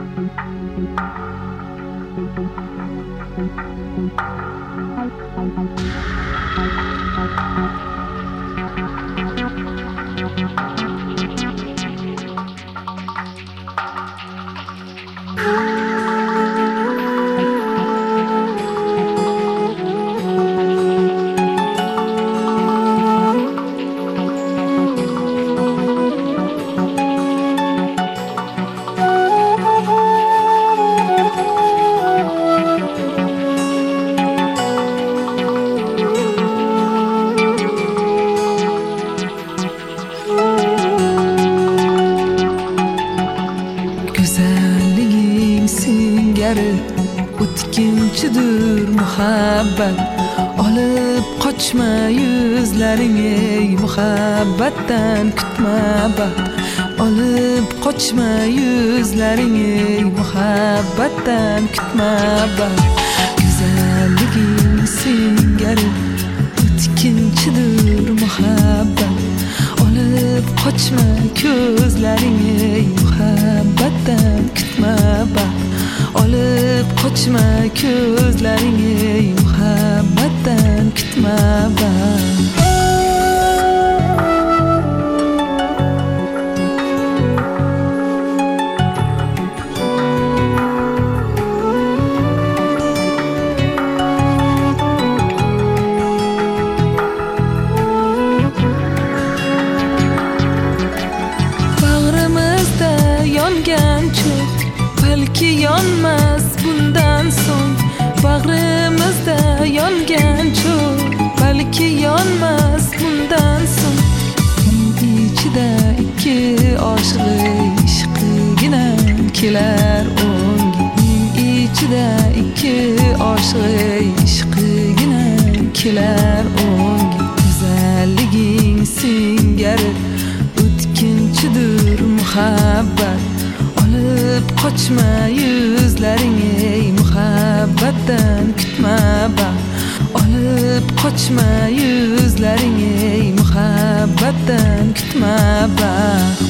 Güzelliğin singari o'tkinchidir muhabbat. Olib qochma yuzlaringni muhabbatdan kutma baxt. Olib qochma yuzlaringni muhabbatdan kutma baxt. Güzelliğin singari o'tkinchidir muhabbat. Olib qochma ko'zlaringni muhabbatdan kutma baxt. Olib qochma ko'zlaringni muhabbatdan kutma baxt. Balki yonmas bundan so'ng bag'rimizda yongan cho'g'. Balki yonmas bundan so'ng ichida ikki oshiq ishqigina kelar o'ng. Ichida ikki oshiq ishqigina kelar o'ng. Go'zalliging singari o'tkinchidir muhabbat. Olib qochma yuzlaringni muhabbatdan kutma baxt. Olib qochma yuzlaringni muhabbatdan kutma baxt.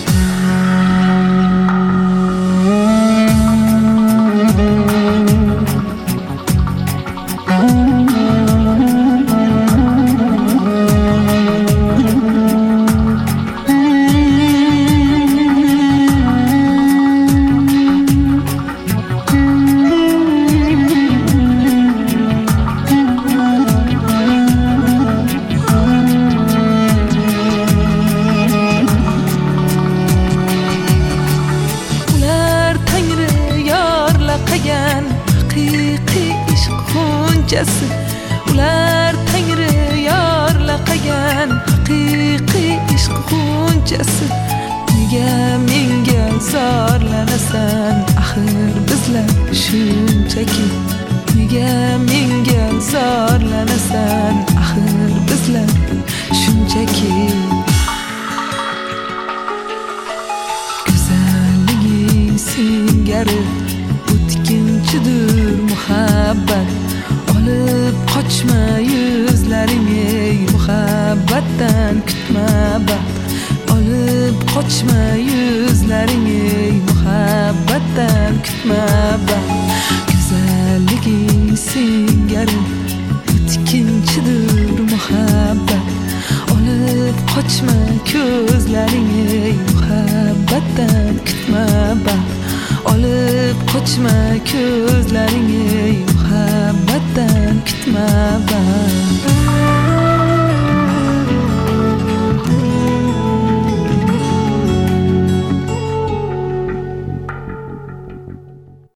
Ular tangri yorlaqagan haqiqiy ishq g'unchasi. Nega menga zorlanasan axir bizlar shunchaki. Nega menga zorlanasan axir bizlar shunchaki. Go'zalliging singari o'tkinchidir muhabbat. Olib qochma yuzlaringni muhabbatdan kutma baxt. Olib qochma yuzlaringni muhabbatdan kutma baxt. Go'zalliging singari o'tkinchidir muhabbat. Olib qochma ko'zlaringni muhabbatdan kutma baxt. Olib qochma ko'zlaringni